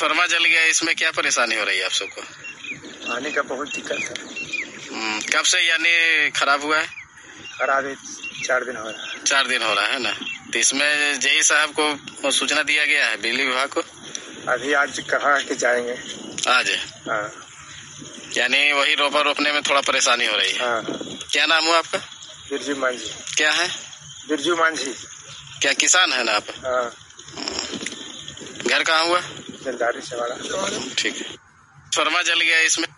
Transformer जल गया, इसमें क्या परेशानी हो रही है आप सबको? पानी का बहुत दिक्कत है। कब से यानी खराब हुआ है? खराब 4 दिन हो रहा है। 4 दिन हो रहा है ना। तो इसमें जेई साहब को सूचना दिया गया है बिजली विभाग को? अभी आज कहा कि जाएंगे आज। हाँ। यानी वही रोपने में थोड़ा परेशानी हो रही है। हाँ। क्या नाम हुआ आपका? बिरजू मांझी। क्या है? बिरजू मांझी। क्या किसान है ना आप? हाँ। घर कहाँ हुआ? जलदारी से वाला। ठीक है। ट्रांसफार्मर जल गया, इसमें